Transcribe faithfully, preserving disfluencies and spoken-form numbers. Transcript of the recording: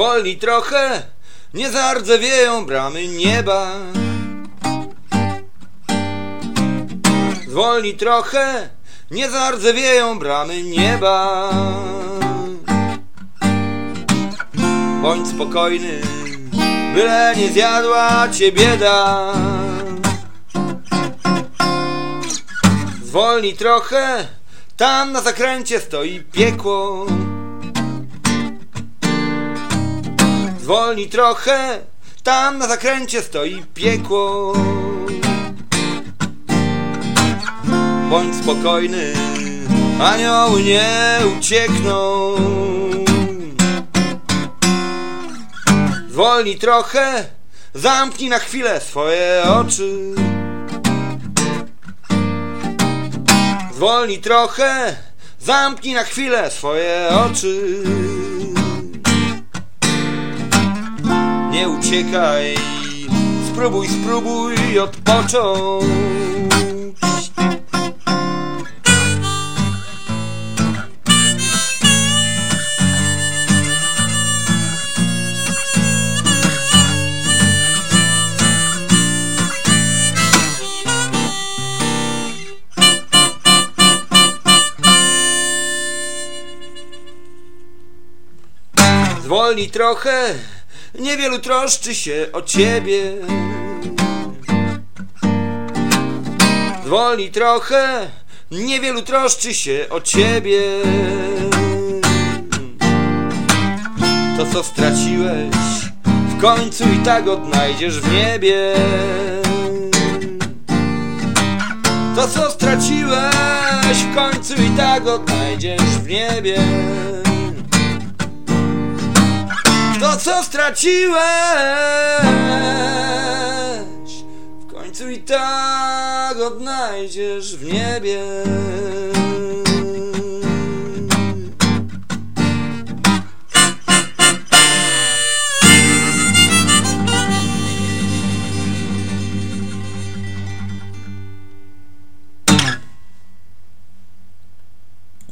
Zwolnij trochę, nie zardzewieją bramy nieba. Zwolnij trochę, nie zardzewieją bramy nieba. Bądź spokojny, byle nie zjadła cię bieda. Zwolnij trochę, tam na zakręcie stoi piekło. Zwolnij trochę, tam na zakręcie stoi piekło. Bądź spokojny, anioły nie uciekną. Zwolnij trochę, zamknij na chwilę swoje oczy. Zwolnij trochę, zamknij na chwilę swoje oczy. Nie uciekaj, spróbuj, spróbuj odpocząć. Zwolnij trochę, niewielu troszczy się o ciebie. Zwolnij trochę, niewielu troszczy się o ciebie. To co straciłeś, w końcu i tak odnajdziesz w niebie. To co straciłeś, w końcu i tak odnajdziesz w niebie. To co straciłeś, w końcu i tak odnajdziesz w niebie.